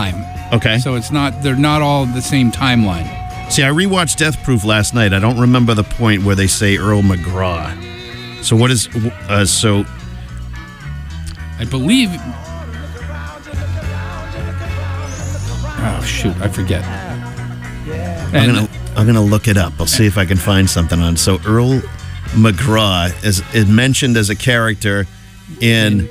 time. Okay. So they're not all the same timeline. See, I rewatched Death Proof last night. I don't remember the point where they say Earl McGraw. So what is I believe. Oh shoot, I forget. I'm gonna look it up. I'll see if I can find something on. So Earl McGraw is mentioned as a character in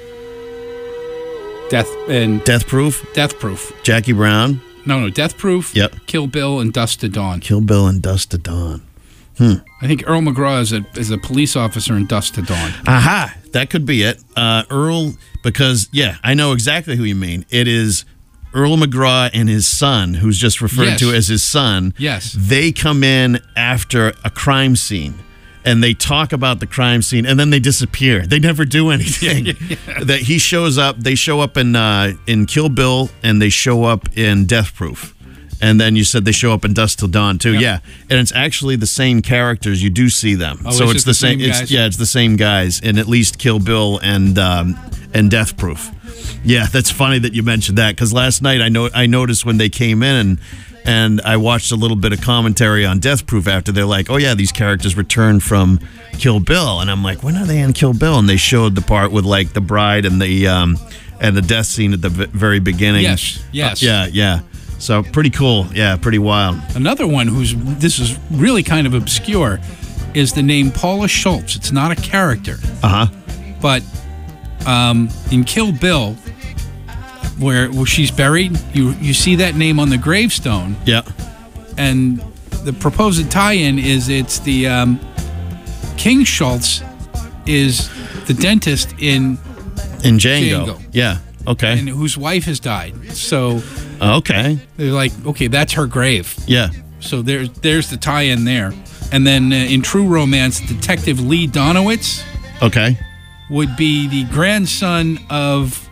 Death Proof. Death Proof. Jackie Brown. No, Death Proof. Yep. Kill Bill and Dust to Dawn. Kill Bill and Dust to Dawn. I think Earl McGraw is a police officer in Dust to Dawn. Aha, that could be it. Earl, because I know exactly who you mean. It is Earl McGraw and his son, who's just referred to as his son. Yes. They come in after a crime scene. And they talk about the crime scene, and then they disappear. They never do anything. That he shows up. They show up in Kill Bill, and they show up in Death Proof. And then you said they show up in Dust Till Dawn too. Yep. Yeah, and it's actually the same characters. You do see them. Oh, so it's the same. guys? It's the same guys in at least Kill Bill and Death Proof. Yeah, that's funny that you mentioned that because last night I noticed when they came in and I watched a little bit of commentary on Death Proof after they're like, oh yeah, these characters returned from Kill Bill, and I'm like, when are they in Kill Bill? And they showed the part with like the bride and the death scene at the very beginning. Yes. Yeah. So pretty cool. Yeah, pretty wild. Another one this is really kind of obscure is the name Paula Schultz. It's not a character. But in Kill Bill, where she's buried, you see that name on the gravestone. Yeah. And the proposed tie-in is it's the King Schultz is the dentist in Django. Yeah. Okay. And whose wife has died. So okay. They're like, okay, that's her grave. Yeah. So there's the tie-in there. And then in True Romance, Detective Lee Donowitz would be the grandson of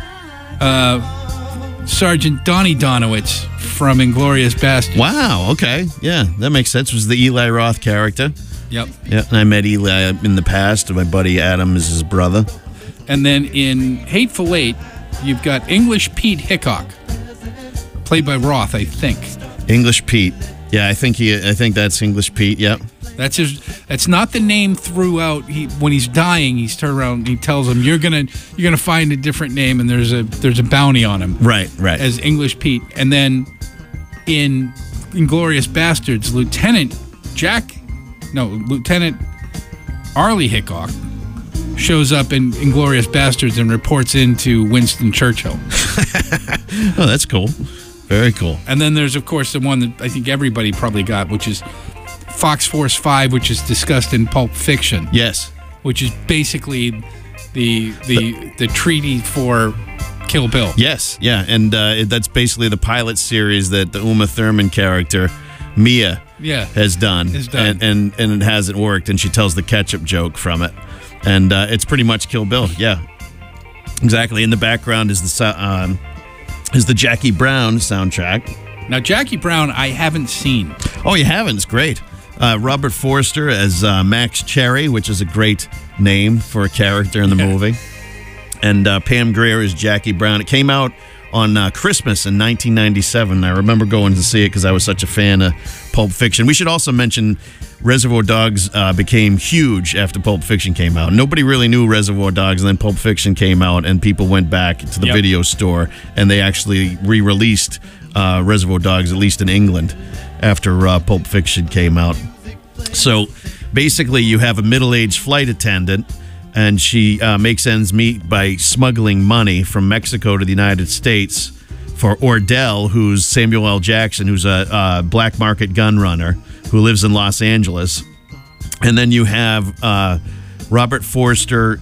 Sergeant Donnie Donowitz from Inglourious Basterds. Wow, okay. Yeah, that makes sense. It was the Eli Roth character. Yep. Yeah, and I met Eli in the past. My buddy Adam is his brother. And then in Hateful Eight, you've got English Pete Hickok, played by Roth, I think. English Pete. Yeah, I think that's English Pete. Yep. That's not the name throughout. When he's dying, he's turned around and he tells him, "You're gonna find a different name, and there's a bounty on him." Right. As English Pete, and then in Inglourious Basterds, Lieutenant Arlie Hickok shows up in Inglourious Basterds and reports into Winston Churchill. Oh, that's cool. Very cool. And then there's, of course, the one that I think everybody probably got, which is Fox Force 5, which is discussed in Pulp Fiction. Yes. Which is basically the treaty for Kill Bill. Yes, yeah, and that's basically the pilot series that the Uma Thurman character, Mia, has done. And it hasn't worked, and she tells the ketchup joke from it. And it's pretty much Kill Bill, yeah. Exactly. In the background is the Jackie Brown soundtrack. Now, Jackie Brown, I haven't seen. Oh, you haven't? It's great. Robert Forster as Max Cherry, which is a great name for a character in the movie. And Pam Grier is Jackie Brown. It came out on Christmas in 1997. I remember going to see it because I was such a fan of Pulp Fiction. We should also mention Reservoir Dogs became huge after Pulp Fiction came out. Nobody really knew Reservoir Dogs, and then Pulp Fiction came out, and people went back to the video store, and they actually re-released Reservoir Dogs, at least in England, after Pulp Fiction came out. So basically you have a middle-aged flight attendant, and she makes ends meet by smuggling money from Mexico to the United States for Ordell, who's Samuel L. Jackson, who's a black market gun runner who lives in Los Angeles. And then you have Robert Forster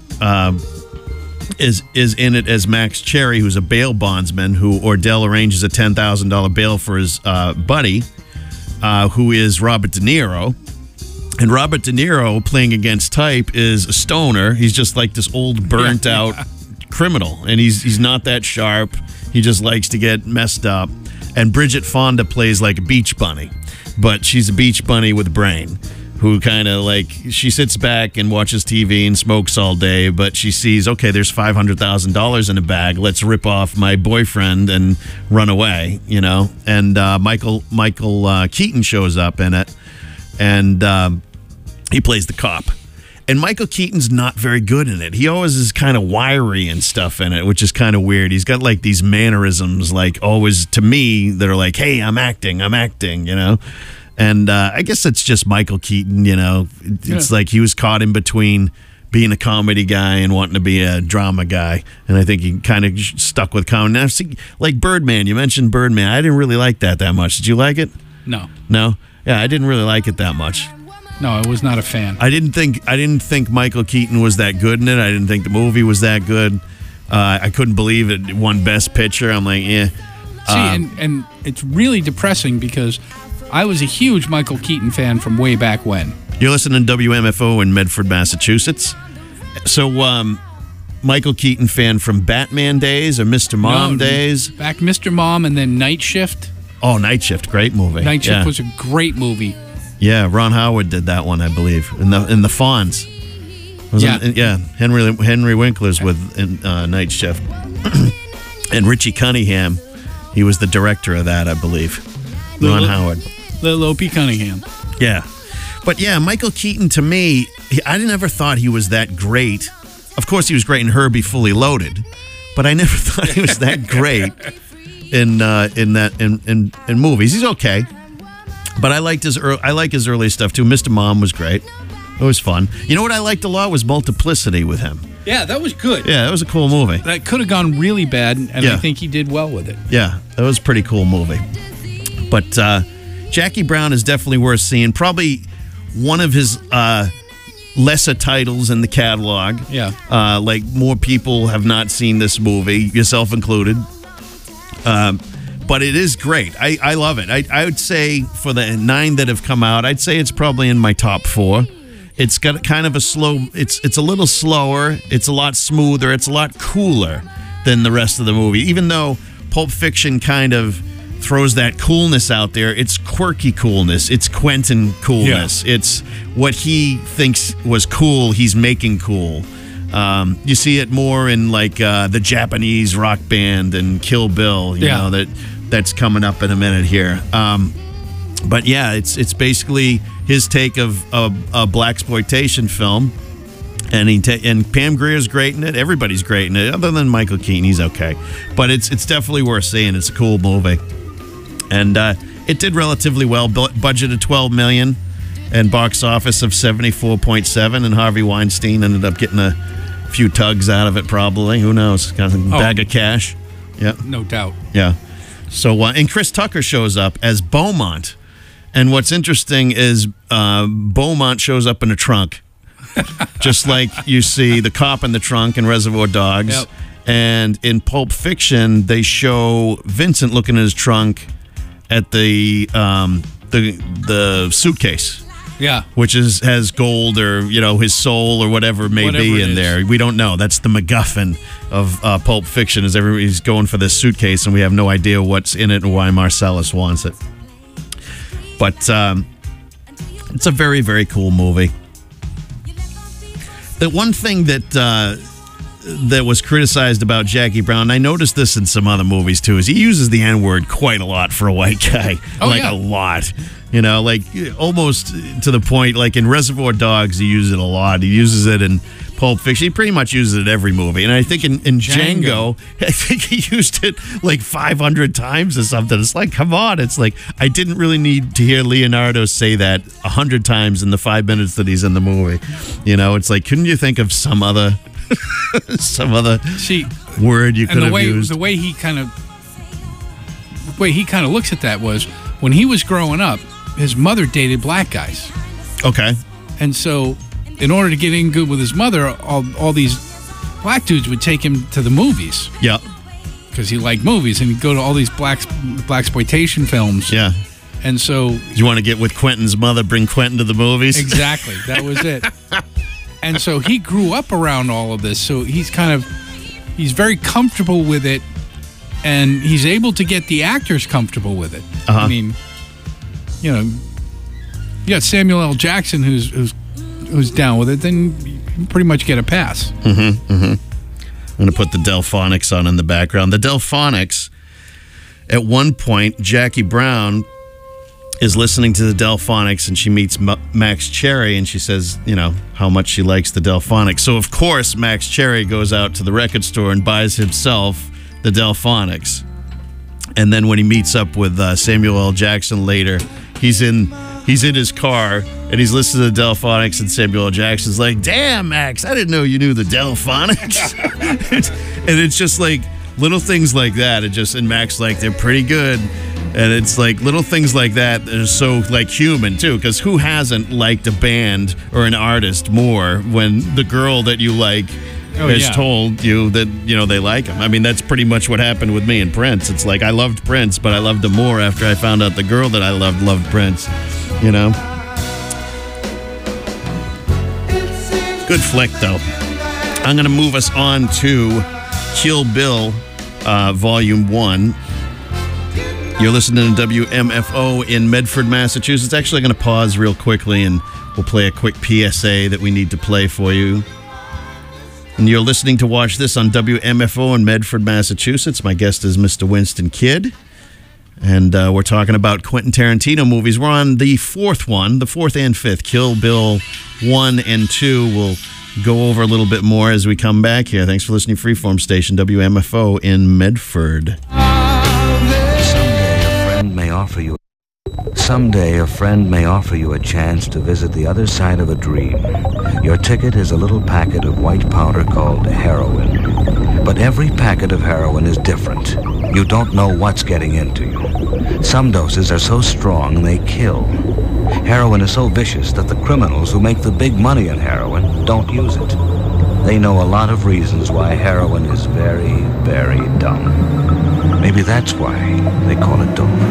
is in it as Max Cherry, who's a bail bondsman, who Ordell arranges a $10,000 bail for his buddy, who is Robert De Niro. And Robert De Niro, playing against type, is a stoner. He's just like this old, burnt-out criminal, and he's not that sharp. He just likes to get messed up. And Bridget Fonda plays like a beach bunny, but she's a beach bunny with a brain. who kind of like, she sits back and watches TV and smokes all day, but she sees, okay, there's $500,000 in a bag. Let's rip off my boyfriend and run away, you know? And Michael Keaton shows up in it, and he plays the cop. And Michael Keaton's not very good in it. He always is kind of wiry and stuff in it, which is kind of weird. He's got like these mannerisms, like always to me, that are like, hey, I'm acting, you know? And I guess it's just Michael Keaton, you know. It's like he was caught in between being a comedy guy and wanting to be a drama guy. And I think he kind of stuck with comedy. Now, see, like Birdman, you mentioned Birdman. I didn't really like that much. Did you like it? No. No? Yeah, I didn't really like it that much. No, I was not a fan. I didn't think Michael Keaton was that good in it. I didn't think the movie was that good. I couldn't believe it won Best Picture. I'm like, yeah. See, and it's really depressing because I was a huge Michael Keaton fan from way back when. You're listening to WMFO in Medford, Massachusetts. So, Michael Keaton fan from Batman days or Mr. Mom days? Back Mr. Mom and then Night Shift. Oh, Night Shift, great movie. Night Shift was a great movie. Yeah, Ron Howard did that one, I believe, in the Fonz. Henry Winkler's with Night Shift, and Richie Cunningham. He was the director of that, I believe. Ron Howard. Little Opie Cunningham. Yeah. But yeah, Michael Keaton, to me, I never thought he was that great. Of course, he was great in Herbie Fully Loaded, but I never thought he was that great in movies. He's okay, but I like his early stuff too. Mr. Mom was great. It was fun. You know what I liked a lot was Multiplicity with him. Yeah, that was good. Yeah, that was a cool movie. That could have gone really bad, and I think he did well with it. Yeah, that was a pretty cool movie. But Jackie Brown is definitely worth seeing. Probably one of his lesser titles in the catalog. Yeah. Like more people have not seen this movie, yourself included. But it is great. I love it. I would say for the 9 that have come out, I'd say it's probably in my top 4. It's got kind of a slow, it's a little slower, it's a lot smoother, it's a lot cooler than the rest of the movie. Even though Pulp Fiction kind of throws that coolness out there, it's quirky coolness, it's Quentin coolness. Yeah. It's what he thinks was cool, he's making cool. You see it more in like the Japanese rock band and Kill Bill, you know, that's coming up in a minute here. But yeah, it's basically his take of a blaxploitation film, and Pam Grier's great in it. Everybody's great in it, other than Michael Keaton. He's okay, but it's definitely worth seeing. It's a cool movie, and it did relatively well. Budget of $12 million, and box office of 74.7. And Harvey Weinstein ended up getting a few tugs out of it, probably. Who knows? Got a bag of cash. Yeah, no doubt. Yeah. So and Chris Tucker shows up as Beaumont. And what's interesting is Beaumont shows up in a trunk, just like you see the cop in the trunk in Reservoir Dogs. Yep. And in Pulp Fiction, they show Vincent looking in his trunk at the suitcase. Yeah. Which has gold or, his soul or whatever may be in there. We don't know. That's the MacGuffin of Pulp Fiction, is everybody's going for this suitcase and we have no idea what's in it and why Marcellus wants it. But it's a very, very cool movie. The one thing that was criticized about Jackie Brown, I noticed this in some other movies too, is he uses the N-word quite a lot for a white guy. A lot. Like almost to the point, like in Reservoir Dogs, he uses it a lot. He uses it in Pulp Fiction. He pretty much uses it in every movie. And I think in Django, I think he used it like 500 times or something. It's like, come on. It's like, I didn't really need to hear Leonardo say that 100 times in the 5 minutes that he's in the movie. It's like, couldn't you think of some other word you could have used? The way he kind of looks at that was, when he was growing up, his mother dated black guys. Okay. And so, in order to get in good with his mother, all these black dudes would take him to the movies. Yeah. Because he liked movies, and he'd go to all these blaxploitation films. Yeah. And so, you want to get with Quentin's mother, bring Quentin to the movies? Exactly. That was it. And so he grew up around all of this. So he's very comfortable with it, and he's able to get the actors comfortable with it. Uh-huh. I mean, you got Samuel L. Jackson who's down with it, then you pretty much get a pass. I'm going to put the Delphonics on in the background. The Delphonics, at one point, Jackie Brown is listening to the Delphonics, and she meets Max Cherry, and she says, how much she likes the Delphonics. So, of course, Max Cherry goes out to the record store and buys himself the Delphonics. And then when he meets up with Samuel L. Jackson later, he's in his car, and he's listening to the Delphonics, and Samuel L. Jackson's like, damn, Max, I didn't know you knew the Delphonics. And it's just like little things like that. And Max, like, they're pretty good. And it's like little things like that are so like human too, because who hasn't liked a band or an artist more when the girl that you like has told you that they like him? I mean, that's pretty much what happened with me and Prince. It's like I loved Prince, but I loved him more after I found out the girl that I loved Prince. Good flick though. I'm gonna move us on to Kill Bill, Volume 1. You're listening to WMFO in Medford, Massachusetts. Actually, going to pause real quickly, and we'll play a quick PSA that we need to play for you. And you're listening to Watch This on WMFO in Medford, Massachusetts. My guest is Mr. Winston Kidd, and we're talking about Quentin Tarantino movies. We're on the fourth and fifth, Kill Bill 1 and 2. We'll go over a little bit more as we come back here. Thanks for listening to Freeform Station, WMFO in Medford. Someday a friend may offer you a chance to visit the other side of a dream. Your ticket is a little packet of white powder called heroin. But every packet of heroin is different. You don't know what's getting into you. Some doses are so strong they kill. Heroin is so vicious that the criminals who make the big money in heroin don't use it. They know a lot of reasons why heroin is very, very dumb. Maybe that's why they call it dope.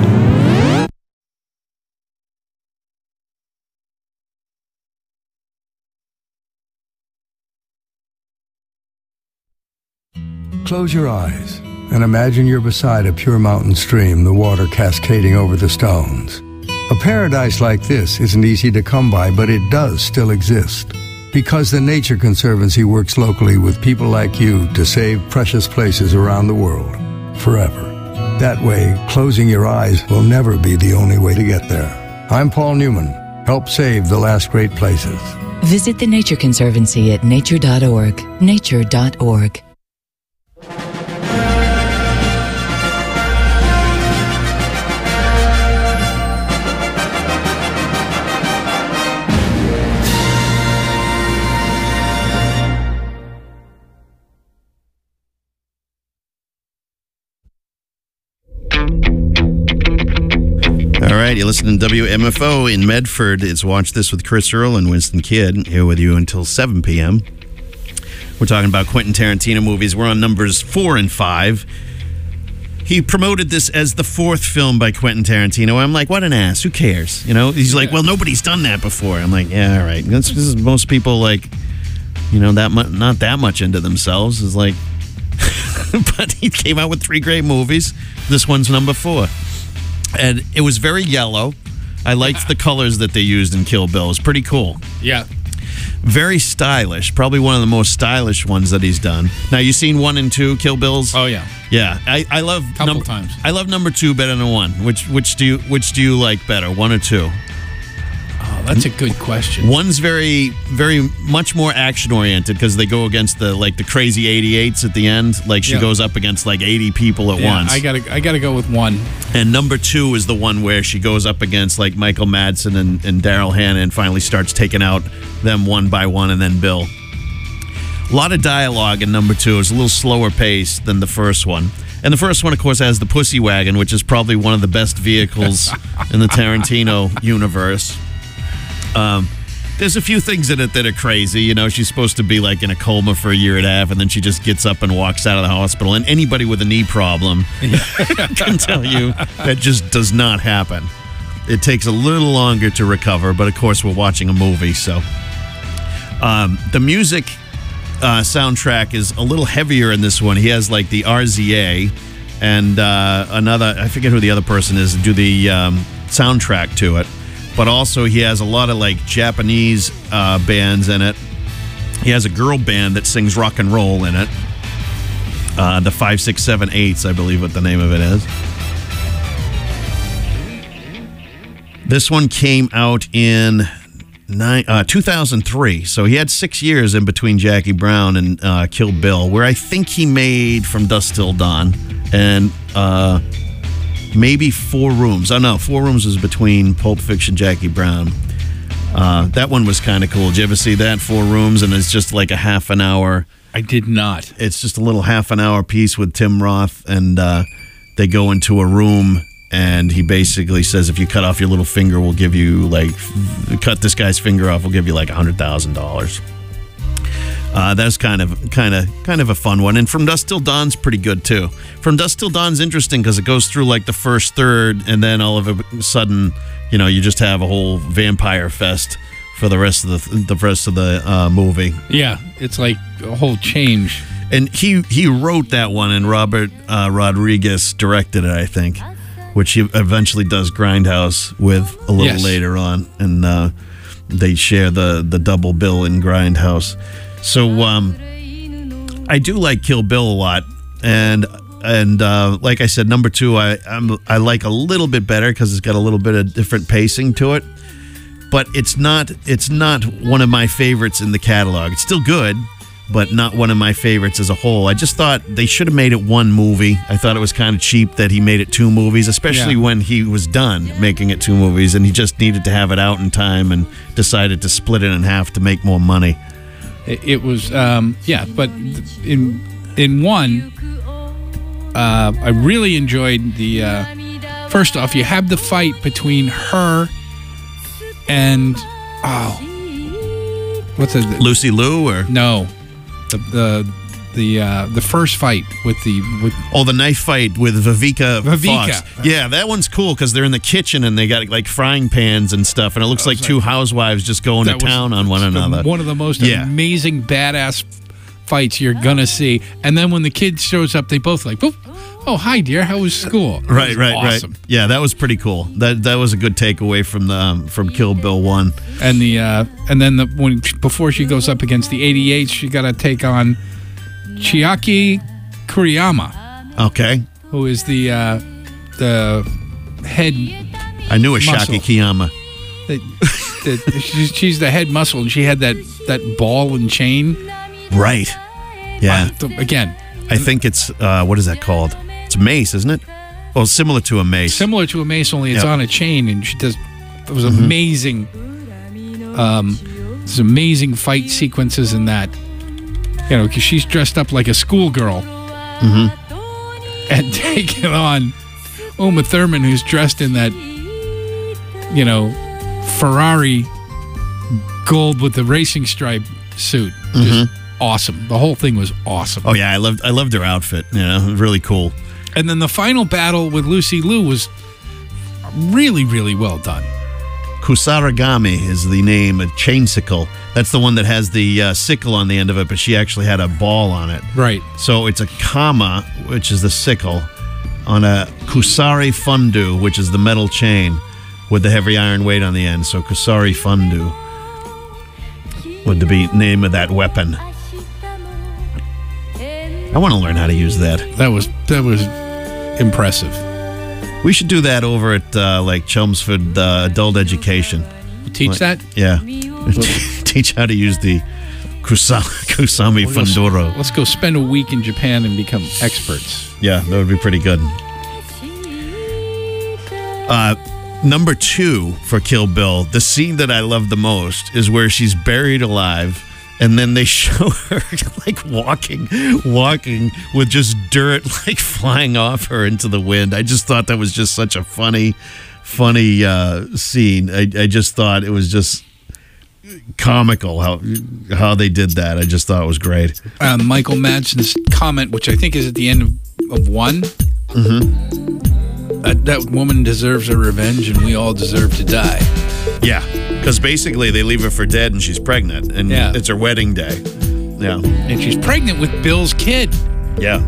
Close your eyes and imagine you're beside a pure mountain stream, the water cascading over the stones. A paradise like this isn't easy to come by, but it does still exist. Because the Nature Conservancy works locally with people like you to save precious places around the world, forever. That way, closing your eyes will never be the only way to get there. I'm Paul Newman. Help save the last great places. Visit the Nature Conservancy at nature.org. Nature.org. All right, you're listening to WMFO in Medford. It's Watch This with Chris Earl and Winston Kidd, here with you until 7 p.m. We're talking about Quentin Tarantino movies. We're on numbers 4 and 5. He promoted this as the fourth film by Quentin Tarantino. I'm like, what an ass. Who cares? He's like, well, nobody's done that before. I'm like, yeah, all right. This is most people, like, not that much into themselves. Is like, but he came out with 3 great movies. This one's number 4. And it was very yellow. I liked the colors that they used in Kill Bill. It was pretty cool. Yeah. Very stylish. Probably one of the most stylish ones that he's done. Now, you seen 1 and 2 Kill Bills? Oh, yeah. Yeah. I love couple times. I love number 2 better than 1. Which do you like better, 1 or 2? Oh, that's a good question. 1's very, very much more action oriented because they go against the crazy 88s at the end. Like she goes up against like 80 people at once. I gotta go with 1. And number 2 is the one where she goes up against like Michael Madsen and Daryl Hannah and finally starts taking out them one by one, and then Bill. A lot of dialogue in number 2. It's a little slower pace than the first one. And the first one, of course, has the Pussy Wagon, which is probably one of the best vehicles in the Tarantino universe. There's a few things in it that are crazy. She's supposed to be like in a coma for a year and a half, and then she just gets up and walks out of the hospital. And anybody with a knee problem can tell you that just does not happen. It takes a little longer to recover, but of course we're watching a movie, so. The music soundtrack is a little heavier in this one. He has like the RZA and another, I forget who the other person is, do the soundtrack to it. but also he has a lot of like Japanese bands in it. He has a girl band that sings rock and roll in it. The 5-6-7-8s, I believe what the name of it is. This one came out in 2003, so he had 6 years in between Jackie Brown and Kill Bill, where I think he made From Dusk Till Dawn and maybe Four Rooms. Oh no, Four Rooms was between Pulp Fiction, Jackie Brown. That one was kind of cool. Did you ever see that, Four Rooms? And it's just like a half an hour. I did not. It's just a little half an hour piece with Tim Roth, and they go into a room. And he basically says, if you cut off your little finger, we'll give you cut this guy's finger off, we'll give you like $100,000. That's kind of a fun one. And From Dusk Till Dawn's pretty good too. From Dusk Till Dawn's interesting because it goes through like the first third, and then all of a sudden, you just have a whole vampire fest for the rest of the movie. Yeah, it's like a whole change. And he wrote that one, and Robert Rodriguez directed it, I think. Which he eventually does Grindhouse with a little later on, and they share the double bill in Grindhouse. So I do like Kill Bill a lot, and like I said, number 2 I like a little bit better because it's got a little bit of different pacing to it, but it's not one of my favorites in the catalog. It's still good, but not one of my favorites as a whole. I just thought they should have made it one movie. I thought it was kind of cheap that he made it 2 movies, especially when he was done making it 2 movies, and he just needed to have it out in time and decided to split it in half to make more money. It was, but in one, I really enjoyed the, first off, you have the fight between her and, what's it? Lucy Liu, or? No. The first fight with the knife fight with Vivica Fox. Yeah, that one's cool because they're in the kitchen and they got like frying pans and stuff, and it looks like 2 housewives just going to town on one another. One of the most amazing badass fights you're gonna see. And then when the kid shows up, they both like, oh hi dear, how was school? Right. Awesome. Yeah, that was pretty cool. That was a good takeaway from Kill Bill 1. And then before she goes up against the 88, she got to take on Chiaki Kuriyama. Okay. Who is the head? I knew a Shaki Kiyama. She's the head muscle, and she had that ball and chain. Right. Yeah. Again, I think it's what is that called? It's a mace, isn't it? Well, similar to a mace. Similar to a mace, only it's on a chain, and she does those amazing, there's amazing fight sequences in that. Because she's dressed up like a schoolgirl, and taking on Uma Thurman, who's dressed in that, Ferrari gold with the racing stripe suit. Just awesome. The whole thing was awesome. Oh yeah, I loved her outfit. Really cool. And then the final battle with Lucy Liu was really, really well done. Kusarigami is the name, a chain sickle. That's the one that has the sickle on the end of it, but she actually had a ball on it. Right. So it's a kama, which is the sickle, on a kusari fundu, which is the metal chain with the heavy iron weight on the end. So kusari fundu would be the name of that weapon. I want to learn how to use that. That was impressive. We should do that over at like Chelmsford Adult Education. Teach that? Yeah. Teach how to use the Kusami Funduro. Let's go spend a week in Japan and become experts. Yeah, that would be pretty good. Number 2 for Kill Bill, the scene that I love the most is where she's buried alive, and then they show her like walking with just dirt like flying off her into the wind. I just thought that was just such a funny scene. I just thought it was just comical how they did that. I just thought it was great. Michael Madsen's comment, which I think is at the end of 1. That woman deserves her revenge, and we all deserve to die. Yeah, because basically they leave her for dead, and she's pregnant, and it's her wedding day. Yeah, and she's pregnant with Bill's kid. Yeah,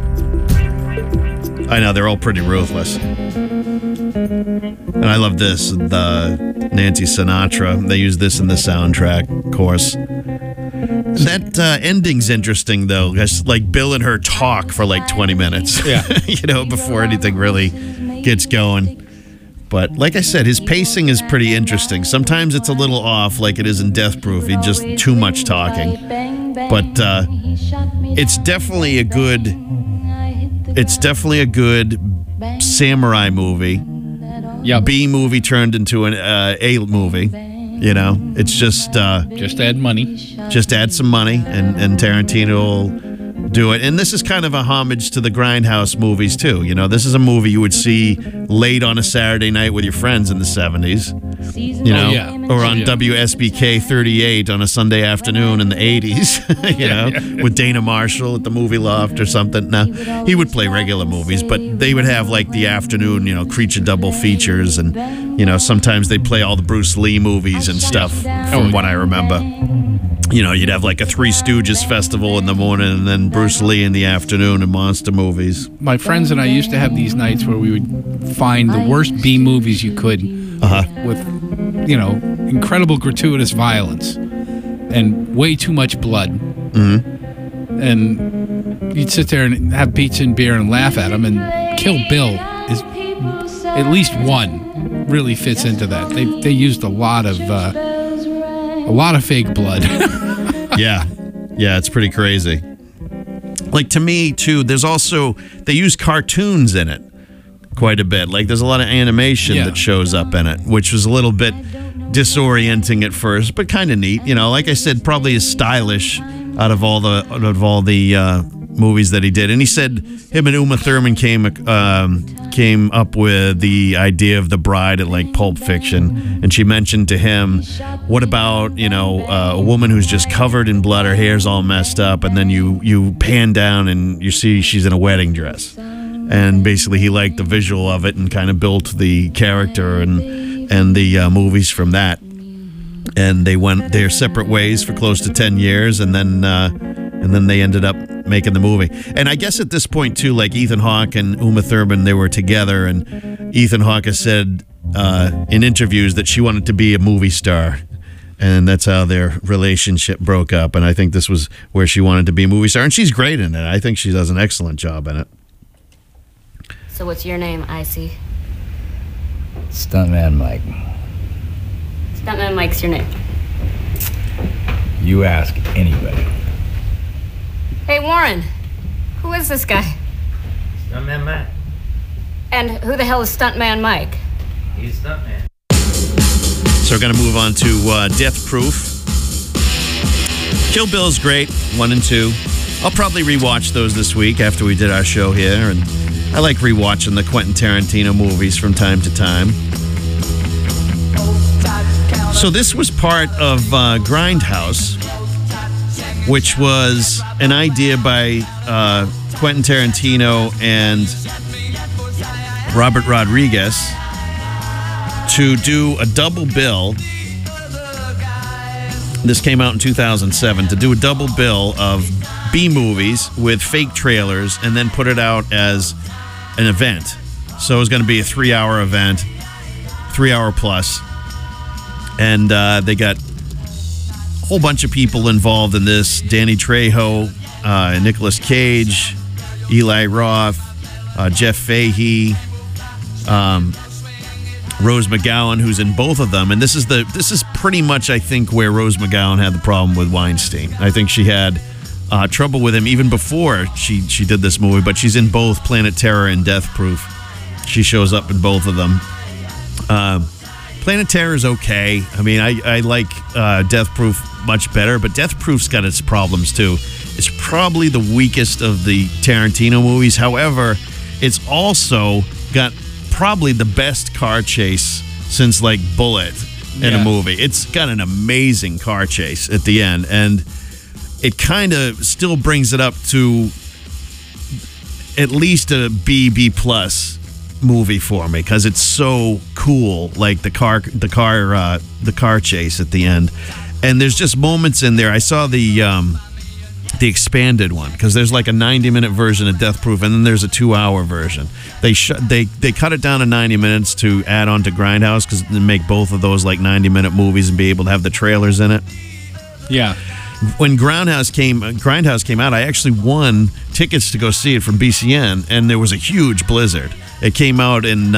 I know, they're all pretty ruthless. And I love this. Nancy Sinatra. They use this in the soundtrack, of course. That ending's interesting, though. Just like Bill and her talk for like 20 minutes. Yeah. Before anything really gets going. But like I said, his pacing is pretty interesting. Sometimes it's a little off, like it is in Death Proof. He's just too much talking. But it's definitely a good samurai movie. Yep. B movie turned into an A movie. It's just add money. Just add some money, and Tarantino will do it. And this is kind of a homage to the Grindhouse movies too. This is a movie you would see late on a Saturday night with your friends in the 70s. Or on WSBK 38 on a Sunday afternoon in the 80s. With Dana Marshall at the Movie Loft or something. Now, he would play regular movies, but they would have like the afternoon, Creature double features, and sometimes they play all the Bruce Lee movies and stuff from what I remember. You'd have like a Three Stooges festival in the morning and then Bruce Lee in the afternoon and monster movies. My friends and I used to have these nights where we would find the worst B movies you could with, incredible gratuitous violence and way too much blood. Mm-hmm. And you'd sit there and have pizza and beer and laugh at them, and Kill Bill is at least one really fits into that. They used a lot of fake blood. Yeah, it's pretty crazy. Like, to me too, they use cartoons in it quite a bit. Like, there's a lot of animation that shows up in it, which was a little bit disorienting at first, but kind of neat. Like I said, probably as stylish out of all the movies that he did. And he said him and Uma Thurman came up with the idea of The Bride at like Pulp Fiction, and she mentioned to him, what about a woman who's just covered in blood, her hair's all messed up, and then you pan down and you see she's in a wedding dress. And basically he liked the visual of it and kind of built the character and the movies from that. And they went their separate ways for close to 10 years, and then they ended up making the movie. And I guess at this point too, like Ethan Hawke and Uma Thurman, they were together, and Ethan Hawke has said in interviews that she wanted to be a movie star, and that's how their relationship broke up. And I think this was where she wanted to be a movie star, and she's great in it. I think she does an excellent job in it. So what's your name, Icy? Stuntman Mike. Stuntman Mike's your name. You ask anybody. Hey, Warren, who is this guy? Stuntman Mike. And who the hell is Stuntman Mike? He's Stuntman. So we're going to move on to Death Proof. Kill Bill's great, 1 and 2. I'll probably rewatch those this week after we did our show here, and I like rewatching the Quentin Tarantino movies from time to time. So this was part of Grindhouse, which was an idea by Quentin Tarantino and Robert Rodriguez to do a double bill. This came out in 2007, to do a double bill of B movies with fake trailers and then put it out as an event. So it was going to be a 3-hour event, 3-hour plus. And they got a whole bunch of people involved in this. Danny Trejo, Nicolas Cage, Eli Roth, Jeff Fahey, Rose McGowan, who's in both of them. And this is pretty much, I think, where Rose McGowan had the problem with Weinstein. I think she had trouble with him even before she did this movie, but she's in both Planet Terror and Death Proof. She shows up in both of them. Planet Terror is okay. I mean, I like Death Proof much better, but Death Proof's got its problems too. It's probably the weakest of the Tarantino movies. However, it's also got probably the best car chase since like Bullet in a movie. It's got an amazing car chase at the end, and it kind of still brings it up to at least a B plus movie for me, because it's so cool, like the car chase at the end. And there's just moments in there. I saw the the expanded one, because there's like a 90-minute version of Death Proof, and then there's a 2-hour version. They cut it down to 90 minutes to add on to Grindhouse, because they make both of those like 90-minute movies and be able to have the trailers in it. Yeah. When Grindhouse came out, I actually won tickets to go see it from BCN, and there was a huge blizzard. It came out in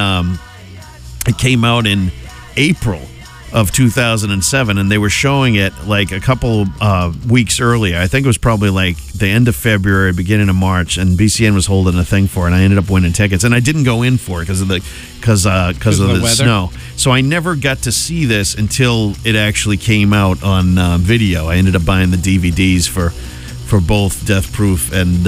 April of 2007, and they were showing it like a couple weeks earlier. I think it was probably like the end of February, beginning of March, and BCN was holding a thing for it, and I ended up winning tickets. And I didn't go in for it because of the snow. So I never got to see this until it actually came out on video. I ended up buying the DVDs for both Death Proof and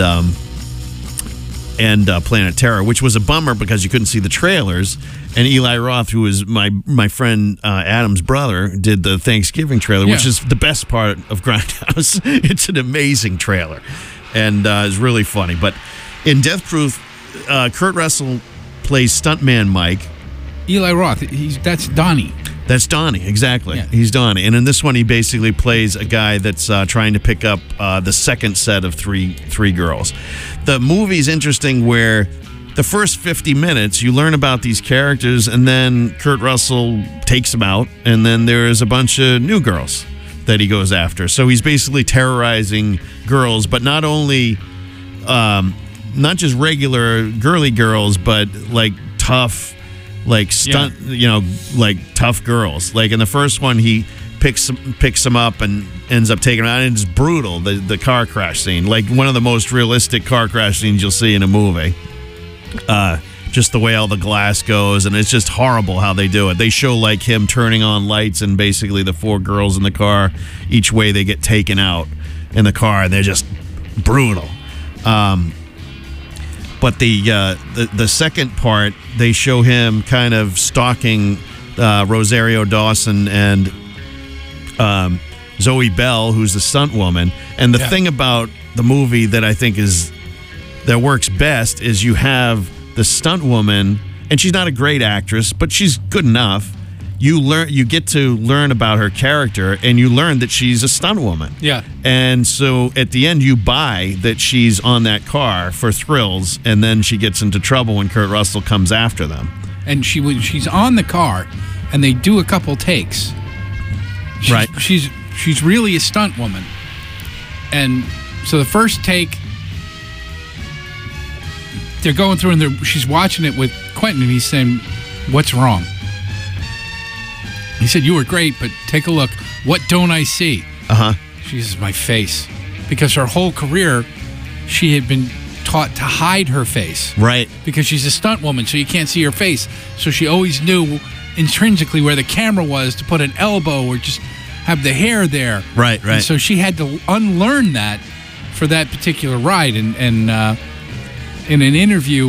Planet Terror, which was a bummer because you couldn't see the trailers. And Eli Roth, who is my friend Adam's brother, did the Thanksgiving trailer, which is the best part of Grindhouse. It's an amazing trailer, and it's really funny. But in Death Proof, Kurt Russell plays Stuntman Mike. Eli Roth, that's Donnie. That's Donnie, exactly. Yeah. He's Donnie. And in this one, he basically plays a guy that's trying to pick up the second set of three girls. The movie's interesting where the first 50 minutes, you learn about these characters, and then Kurt Russell takes them out, and then there's a bunch of new girls that he goes after. So he's basically terrorizing girls, but not only, not just regular girly girls, but like tough, like stunt, like tough girls. Like in the first one, he picks them up and ends up taking them out, and it's brutal, the car crash scene. Like one of the most realistic car crash scenes you'll see in a movie. Just the way all the glass goes, and it's just horrible how they do it. They show like him turning on lights, and basically the 4 girls in the car, each way they get taken out in the car, and they're just brutal. But the second part, they show him kind of stalking Rosario Dawson and Zoe Bell, who's the stunt woman. And the thing about the movie that I think that works best is you have the stunt woman, and she's not a great actress, but she's good enough. You get to learn about her character, and you learn that she's a stunt woman. Yeah. And so at the end, you buy that she's on that car for thrills, and then she gets into trouble when Kurt Russell comes after them. And she's on the car, and they do a couple takes. Right. She's really a stunt woman. And so the first take, they're going through, and she's watching it with Quentin, and he's saying, "What's wrong?" He said, "You were great, but take a look. What don't I see?" She says, "My face." Because her whole career, she had been taught to hide her face. Right. Because she's a stunt woman, so you can't see her face. So she always knew intrinsically where the camera was to put an elbow or just have the hair there. Right. And so she had to unlearn that for that particular ride. And in an interview,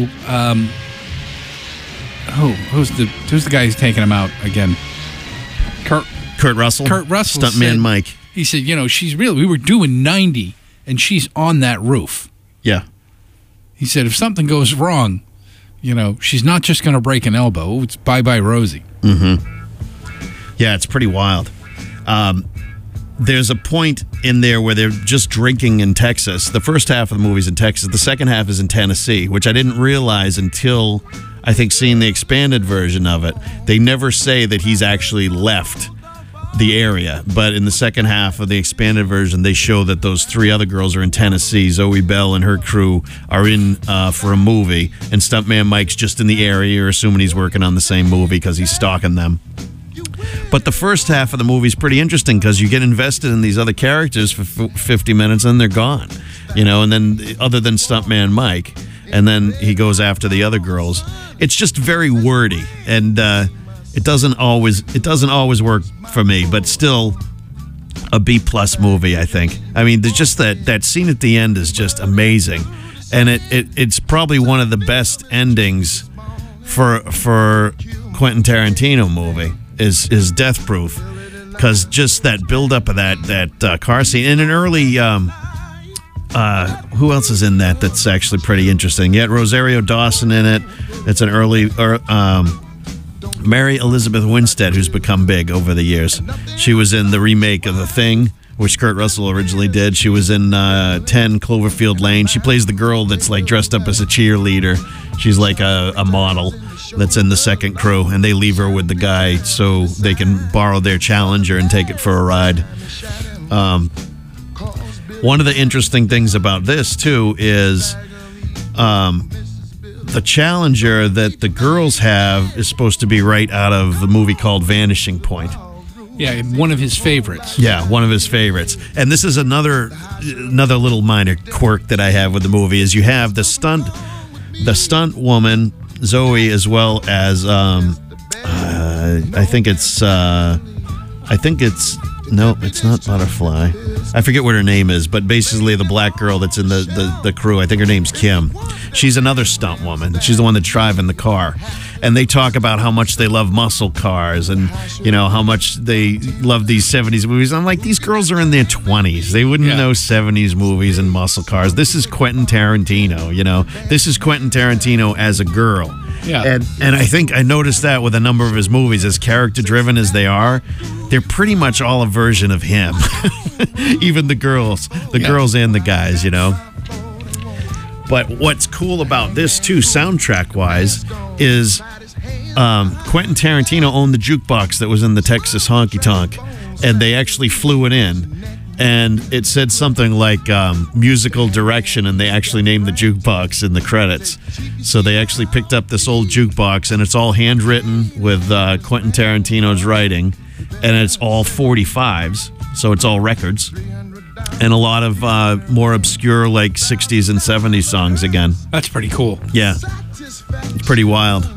who's the guy who's taking him out again? Kurt Russell. Kurt Russell. Stuntman Mike. He said, we were doing 90, and she's on that roof. Yeah. He said, if something goes wrong, she's not just going to break an elbow. It's bye-bye Rosie. Mm-hmm. Yeah, it's pretty wild. There's a point in there where they're just drinking in Texas. The first half of the movie's in Texas. The second half is in Tennessee, which I didn't realize until, I think, seeing the expanded version of it. They never say that he's actually left the area, but in the second half of the expanded version, they show that those 3 other girls are in Tennessee. Zoe Bell and her crew are in for a movie, and Stuntman Mike's just in the area. You're assuming he's working on the same movie because he's stalking them. But the first half of the movie is pretty interesting because you get invested in these other characters for 50 minutes and they're gone, and then other than Stuntman Mike, and then he goes after the other girls. It's just very wordy, and it doesn't always work for me, but still a B+ movie, I think. I mean, there's just that scene at the end is just amazing, and it's probably one of the best endings for Quentin Tarantino movie. Is Death Proof, because just that buildup of that car scene, and an early who else is in that's actually pretty interesting. You had Rosario Dawson in it. It's an early Mary Elizabeth Winstead, who's become big over the years. She was in the remake of The Thing which Kurt Russell originally did. She was in 10 Cloverfield Lane. She plays the girl that's like dressed up as a cheerleader. She's like a model that's in the second crew, and they leave her with the guy so they can borrow their Challenger and take it for a ride. One of the interesting things about this, too, is the Challenger that the girls have is supposed to be right out of a movie called Vanishing Point. Yeah, one of his favorites. Yeah, one of his favorites. And this is another little minor quirk that I have with the movie is you have the stunt woman, Zoe, as well as I think it's no, it's not Butterfly. I forget what her name is, but basically the black girl that's in the crew, I think her name's Kim. She's another stunt woman. She's the one that's driving the car. And they talk about how much they love muscle cars and, you know, how much they love these 70s movies. I'm like, these girls are in their 20s. They wouldn't know 70s movies and muscle cars. This is Quentin Tarantino, you know. This is Quentin Tarantino as a girl. Yeah. And I think I noticed that with a number of his movies, as character-driven as they are, they're pretty much all a version of him. Even the girls and the guys, you know. But what's cool about this, too, soundtrack-wise, is Quentin Tarantino owned the jukebox that was in the Texas Honky Tonk, and they actually flew it in. And it said something like musical direction, and they actually named the jukebox in the credits. So they actually picked up this old jukebox, and it's all handwritten with Quentin Tarantino's writing, and it's all 45s, so it's all records, and a lot of more obscure, like 60s and 70s songs again. That's pretty cool. Yeah, it's pretty wild.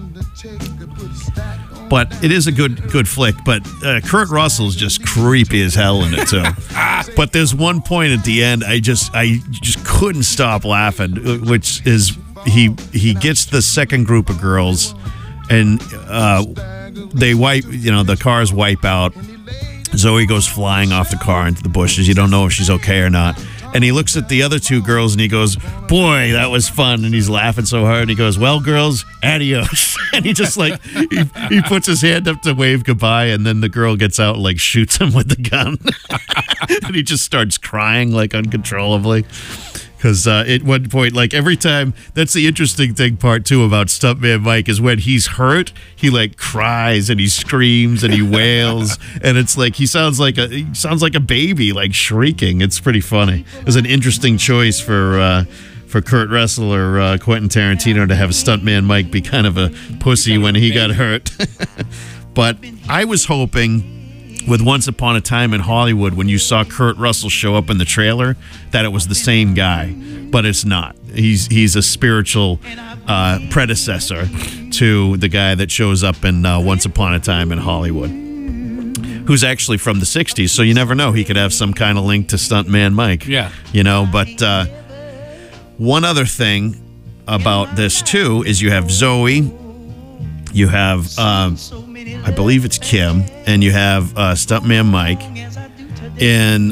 But it is a good flick. But Kurt Russell's just creepy as hell in it too. But there's one point at the end I just couldn't stop laughing, which is he gets the second group of girls, and they wipe. You know, the cars wipe out. Zoe goes flying off the car into the bushes. You don't know if she's okay or not. And he looks at the other two girls and he goes, "Boy, that was fun." And he's laughing so hard. And he goes, "Well, girls, adios." And he just like, he puts his hand up to wave goodbye. And then the girl gets out and like shoots him with the gun. And he just starts crying like uncontrollably. Because at one point, like every time, that's the interesting thing, part two about Stuntman Mike, is when he's hurt, he like cries and he screams and he wails, and it's like he sounds like a baby, like shrieking. It's pretty funny. It was an interesting choice for Kurt Russell or Quentin Tarantino to have Stuntman Mike be kind of a pussy when he got hurt. But I was hoping, with Once Upon a Time in Hollywood, when you saw Kurt Russell show up in the trailer, that it was the same guy, but it's not. He's a spiritual predecessor to the guy that shows up in Once Upon a Time in Hollywood, who's actually from the 60s, so you never know. He could have some kind of link to Stuntman Mike. Yeah. You know, but one other thing about this, too, is you have Zoe, you have... I believe it's Kim, and you have Stuntman Mike, and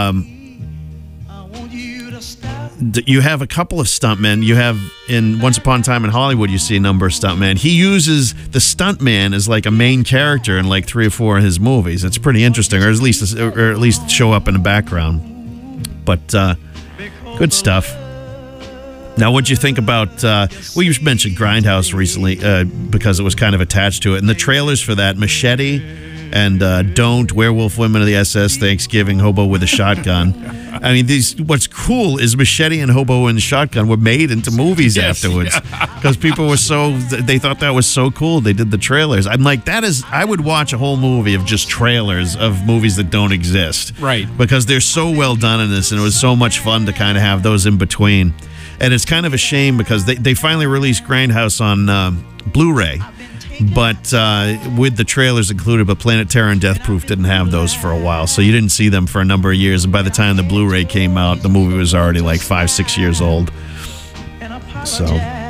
you have a couple of stuntmen. You have, in Once Upon a Time in Hollywood, you see a number of stuntmen. He uses the stuntman as like a main character in like 3 or 4 of his movies. It's pretty interesting, or at least show up in the background. But good stuff. Now, what'd you think about, well, you mentioned Grindhouse recently because it was kind of attached to it. And the trailers for that, Machete and Don't, Werewolf Women of the SS, Thanksgiving, Hobo with a Shotgun. I mean, what's cool is Machete and Hobo and the Shotgun were made into movies afterwards because people were they thought that was so cool. They did the trailers. I'm like, I would watch a whole movie of just trailers of movies that don't exist. Right. Because they're so well done in this, and it was so much fun to kind of have those in between. And it's kind of a shame because they finally released Grindhouse on Blu-ray, but with the trailers included, but Planet Terror and Death Proof didn't have those for a while, so you didn't see them for a number of years, and by the time the Blu-ray came out, the movie was already like 5-6 years old. So,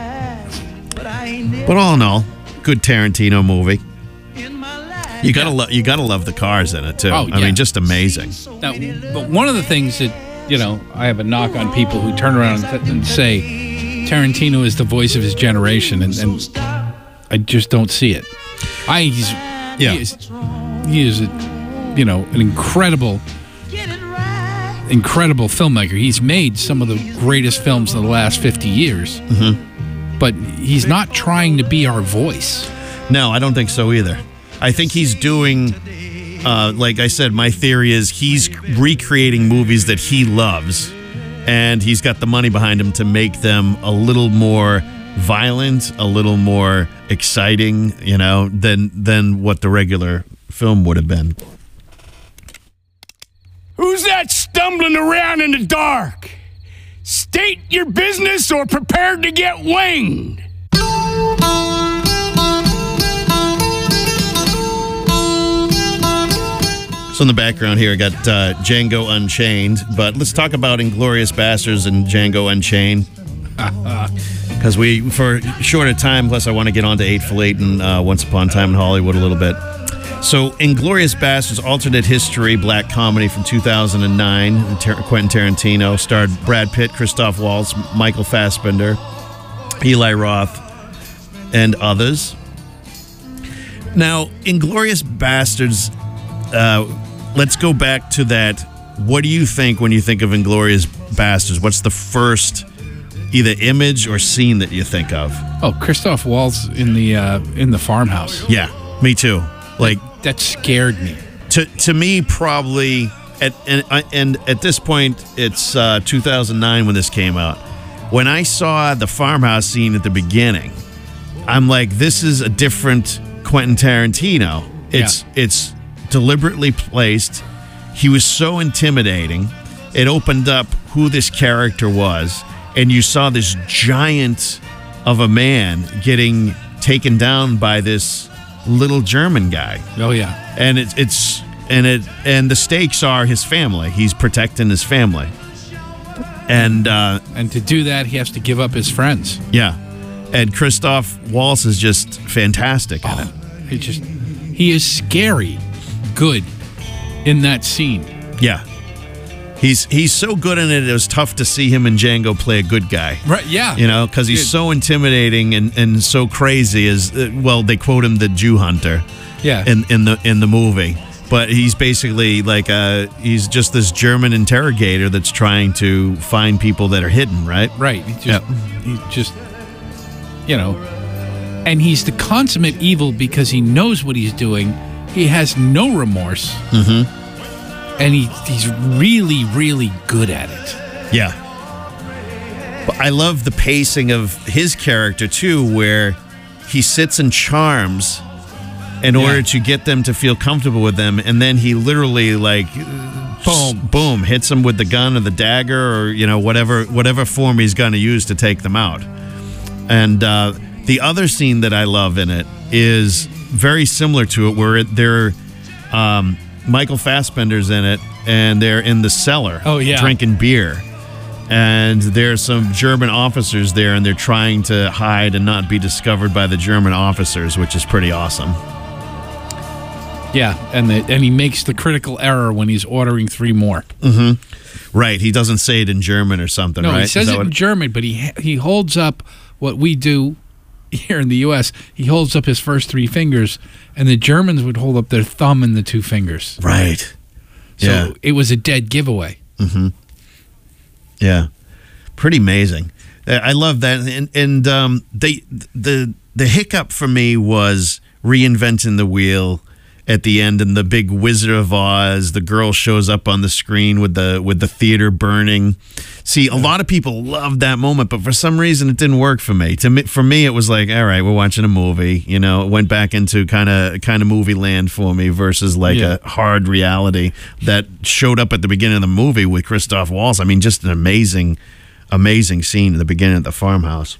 but all in all, good Tarantino movie. You gotta love the cars in it too. Oh, yeah. I mean, just amazing. Now, but one of the things that, you know, I have a knock on people who turn around and say Tarantino is the voice of his generation, and I just don't see it. He is an incredible incredible filmmaker. He's made some of the greatest films in the last 50 years. But he's not trying to be our voice. No, I don't think so either. I think he's doing, like I said, my theory is he's recreating movies that he loves, and he's got the money behind him to make them a little more violent, a little more exciting, you know, than what the regular film would have been. Who's that stumbling around in the dark? State your business or prepare to get winged. So in the background here, I got Django Unchained, but let's talk about Inglourious Basterds and Django Unchained. Because for a shorter time, plus I want to get on to Eightful Eight and Once Upon a Time in Hollywood a little bit. So, Inglourious Basterds, alternate history, black comedy from 2009. Quentin Tarantino starred Brad Pitt, Christoph Waltz, Michael Fassbender, Eli Roth, and others. Now, Inglourious Basterds, let's go back to that. What do you think when you think of Inglourious Basterds? What's the first either image or scene that you think of? Oh, Christoph Waltz in the farmhouse. Yeah, me too. Like that scared me. To me, probably and at this point, it's 2009 when this came out. When I saw the farmhouse scene at the beginning, I'm like, this is a different Quentin Tarantino. It's deliberately placed. He was so intimidating. It opened up who this character was, and you saw this giant of a man getting taken down by this little German guy. Oh yeah, and and the stakes are his family. He's protecting his family, and to do that, he has to give up his friends. Yeah, and Christoph Waltz is just fantastic in it. He is scary good in that scene. Yeah. He's so good in it, it was tough to see him and Django play a good guy. Right, yeah. You know, because he's so intimidating and so crazy. They quote him the Jew hunter. Yeah. In the movie. But he's basically like he's just this German interrogator that's trying to find people that are hidden, right? Right. He just you know, and he's the consummate evil because he knows what he's doing. He has no remorse. Mm-hmm. And he's really, really good at it. Yeah. But I love the pacing of his character, too, where he sits and charms in order to get them to feel comfortable with them. And then he literally, like, boom, hits them with the gun or the dagger or, you know, whatever form he's going to use to take them out. And the other scene that I love in it is very similar to it, where they're... Michael Fassbender's in it, and they're in the cellar drinking beer. And there's some German officers there, and they're trying to hide and not be discovered by the German officers, which is pretty awesome. Yeah, and he makes the critical error when he's ordering 3 more. Mm-hmm. Right, he doesn't say it in German or something, right? No, he says it in German, but he holds up what we do here in the U.S., he holds up his first 3 fingers, and the Germans would hold up their thumb and the 2 fingers. Right. So it was a dead giveaway. Mm-hmm. Yeah. Pretty amazing. I love that. And the hiccup for me was reinventing the wheel at the end, and the big Wizard of Oz, the girl shows up on the screen with the theater burning. See, a lot of people loved that moment, but for some reason it didn't work for me. For me, it was like, all right, we're watching a movie. You know, it went back into kind of movie land for me versus like a hard reality that showed up at the beginning of the movie with Christoph Waltz. I mean, just an amazing scene at the beginning of the farmhouse.